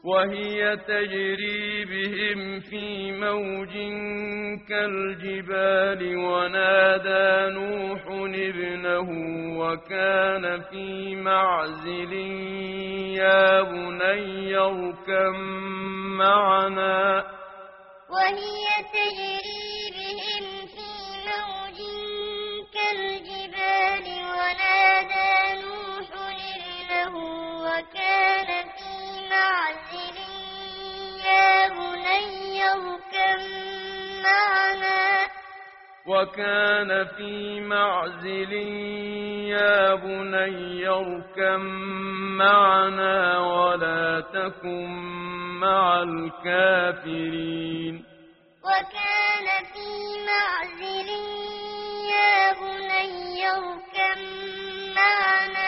وهي تجري بهم في موج كالجبال ونادى نوح ابنه وكان في معزل يا بني اركب معنا وهي تجري بهم في موج كالجبال ونادى نوح ابنه وكان في معزل يا بني اركب معنا وكان في معزل يا بني اركب معنا ولا تكن مع الكافرين وكان في معزل يا بني اركب معنا